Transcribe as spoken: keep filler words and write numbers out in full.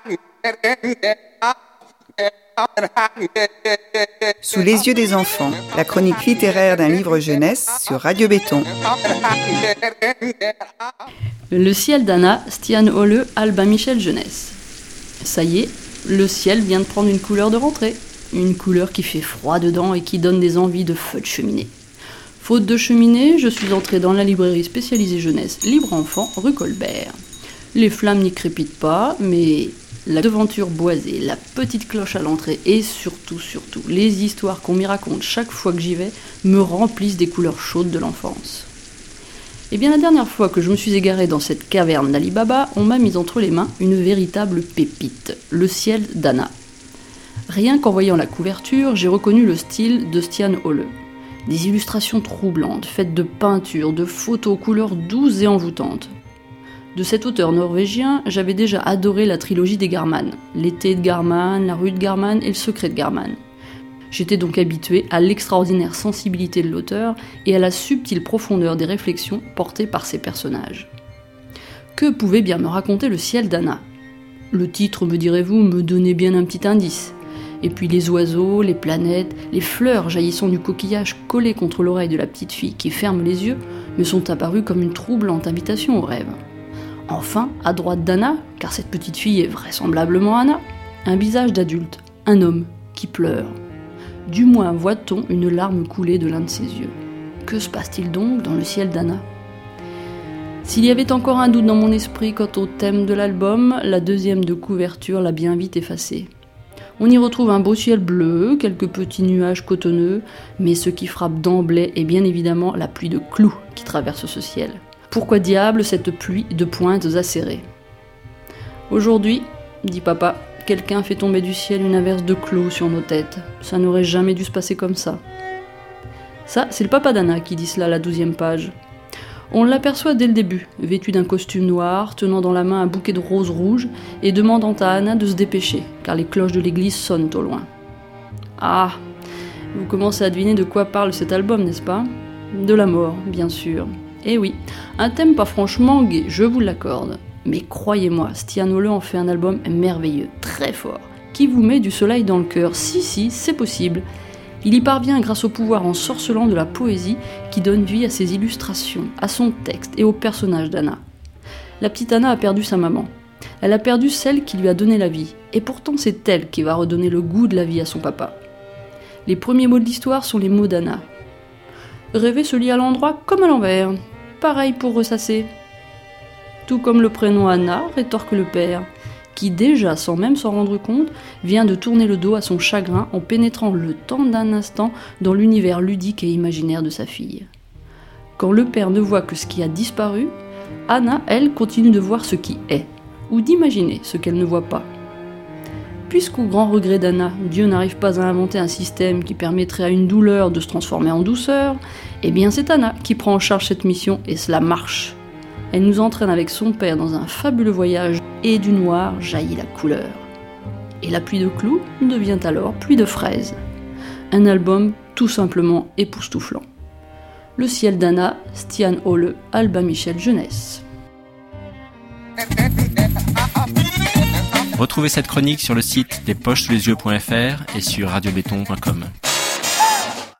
Sous les yeux des enfants, la chronique littéraire d'un livre jeunesse sur Radio Béton. Le ciel d'Anna, Stian Ole, Albin Michel Jeunesse. Ça y est, le ciel vient de prendre une couleur de rentrée. Une couleur qui fait froid dedans et qui donne des envies de feu de cheminée. Faute de cheminée, je suis entrée dans la librairie spécialisée jeunesse Libre Enfant, rue Colbert. Les flammes n'y crépitent pas, mais la devanture boisée, la petite cloche à l'entrée et surtout, surtout, les histoires qu'on m'y raconte chaque fois que j'y vais me remplissent des couleurs chaudes de l'enfance. Et bien la dernière fois que je me suis égarée dans cette caverne d'Ali Baba, on m'a mis entre les mains une véritable pépite, le ciel d'Anna. Rien qu'en voyant la couverture, j'ai reconnu le style de Stian Ole. Des illustrations troublantes, faites de peintures, de photos aux couleurs douces et envoûtantes. De cet auteur norvégien, j'avais déjà adoré la trilogie des Garman, L'été de Garman, La rue de Garman et Le secret de Garman. J'étais donc habituée à l'extraordinaire sensibilité de l'auteur et à la subtile profondeur des réflexions portées par ses personnages. Que pouvait bien me raconter le ciel d'Anna ? Le titre, me direz-vous, me donnait bien un petit indice. Et puis les oiseaux, les planètes, les fleurs jaillissant du coquillage collées contre l'oreille de la petite fille qui ferme les yeux me sont apparus comme une troublante invitation au rêve. Enfin, à droite d'Anna, car cette petite fille est vraisemblablement Anna, un visage d'adulte, un homme qui pleure. Du moins voit-on une larme couler de l'un de ses yeux. Que se passe-t-il donc dans le ciel d'Anna ? S'il y avait encore un doute dans mon esprit quant au thème de l'album, la deuxième de couverture l'a bien vite effacé. On y retrouve un beau ciel bleu, quelques petits nuages cotonneux, mais ce qui frappe d'emblée est bien évidemment la pluie de clous qui traverse ce ciel. Pourquoi diable cette pluie de pointes acérées ? Aujourd'hui, dit papa, quelqu'un fait tomber du ciel une averse de clous sur nos têtes. Ça n'aurait jamais dû se passer comme ça. Ça, c'est le papa d'Anna qui dit cela à la douzième page. On l'aperçoit dès le début, vêtu d'un costume noir, tenant dans la main un bouquet de roses rouges et demandant à Anna de se dépêcher, car les cloches de l'église sonnent au loin. Ah, vous commencez à deviner de quoi parle cet album, n'est-ce pas ? De la mort, bien sûr. Eh oui, un thème pas franchement gai, je vous l'accorde. Mais croyez-moi, Stian Ole en fait un album merveilleux, très fort, qui vous met du soleil dans le cœur. Si, si, c'est possible. Il y parvient grâce au pouvoir ensorcelant de la poésie qui donne vie à ses illustrations, à son texte et au personnage d'Anna. La petite Anna a perdu sa maman. Elle a perdu celle qui lui a donné la vie, et pourtant c'est elle qui va redonner le goût de la vie à son papa. Les premiers mots de l'histoire sont les mots d'Anna. Rêver se lit à l'endroit comme à l'envers, pareil pour ressasser. Tout comme le prénom Anna, rétorque le père, qui déjà, sans même s'en rendre compte, vient de tourner le dos à son chagrin en pénétrant le temps d'un instant dans l'univers ludique et imaginaire de sa fille. Quand le père ne voit que ce qui a disparu, Anna, elle, continue de voir ce qui est, ou d'imaginer ce qu'elle ne voit pas. Puisqu'au grand regret d'Anna, Dieu n'arrive pas à inventer un système qui permettrait à une douleur de se transformer en douceur, eh bien c'est Anna qui prend en charge cette mission et cela marche. Elle nous entraîne avec son père dans un fabuleux voyage et du noir jaillit la couleur. Et la pluie de clous devient alors pluie de fraises. Un album tout simplement époustouflant. Le ciel d'Anna, Stian Ole, Albin Michel Jeunesse. Retrouvez cette chronique sur le site lespochessouslesyeux point f r et sur radio béton point com.